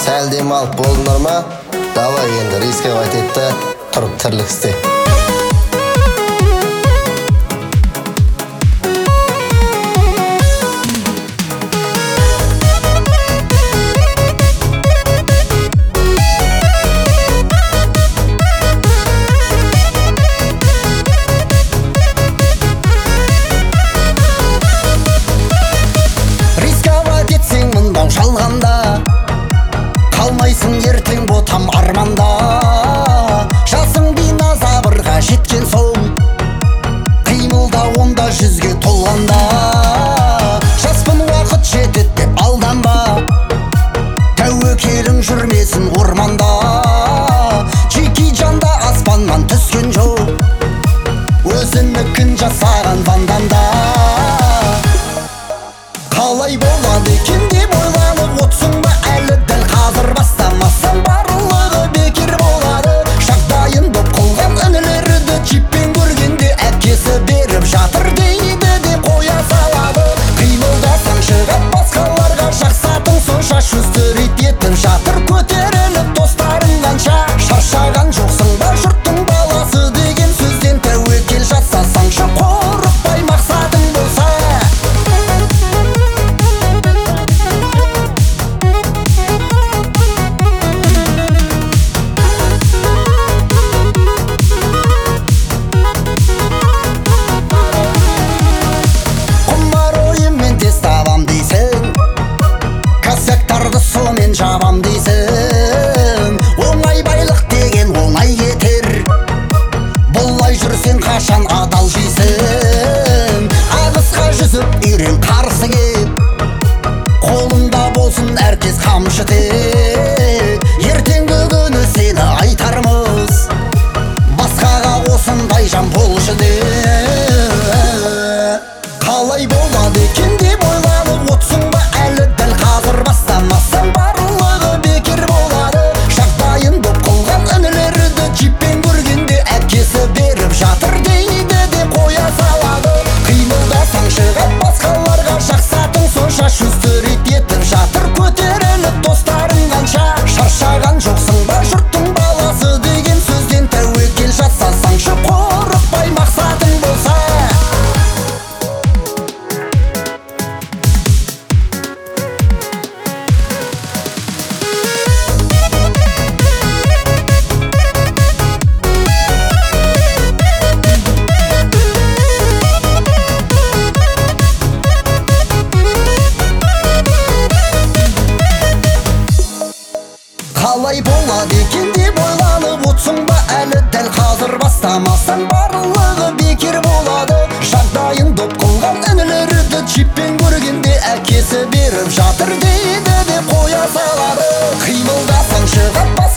Сәл демалып болдыңдар ма? Давай енді рисковать етті, тұрып тірлік істе. Рисковать етсең мұндан жалғанда, қалмайсың ертең ботам арманда. Жасың биназабырға жеткен соң, қимылда онда жүзге толғанда. Жаспын уақыт жетет деп алданба, тәуекелің жүрмесін орманда. Жеке жанда аспаннан түскен жоқ, өзінікін жасаған ванданда. Қалай болады екен деп ойланып отсың ба әлі? Дәл қазір бастамасаң барлығы бекер болады. Жағдайын боп қылған інілерді чиппен көргенде әкесі беріп жатыр дейді де қоя салады. Қимылдасаң шығып басқаларға жақсатың сонша, шүстірет етіп жатыр көтеріліп достарың қанша. Шаршаған жоқсың ба жұрттың баласы деген сөзден? Тәуекел жасасаңшы қорықпай мақсатың болса. Сомен жабам дейсің, оңай байлық деген оңай кетер. Бұлай жүрсең қашан адал жейсің? Ағысқа жүзіп үйрен қарсы кеп, қолыңда болсын әркез қамшы тек. Ертеңгі күні сені айтармыз, басқаға осындай жан болшы деп. Қалай болады екен деп ойланып отсың ба әлі? Дәл қазір бастамасаң барлығы бекер болады. Жағдайын боп қылған інілерді чиппен көргенде әкесі беріп жатыр дейді де қоя салады. Қимылдасаң шығып басқаларға жақсатың сонша, шүстірет етіп жатыр көтеріліп достарың қанша. Шаршаған жоқсың ба жұрттың баласы деген сөзден? Тәуекел жасасаңшы қорықпай мақсатың болса. Қалай болады екен деп ойланып отсың ба әлі? Дәл қазір бастамасаң барлығы бекер болады. Жағдайын доп қылған інілерді чиппен көргенде әкесі беріп жатыр дейді де қоя салады. Қимылдасаң шығып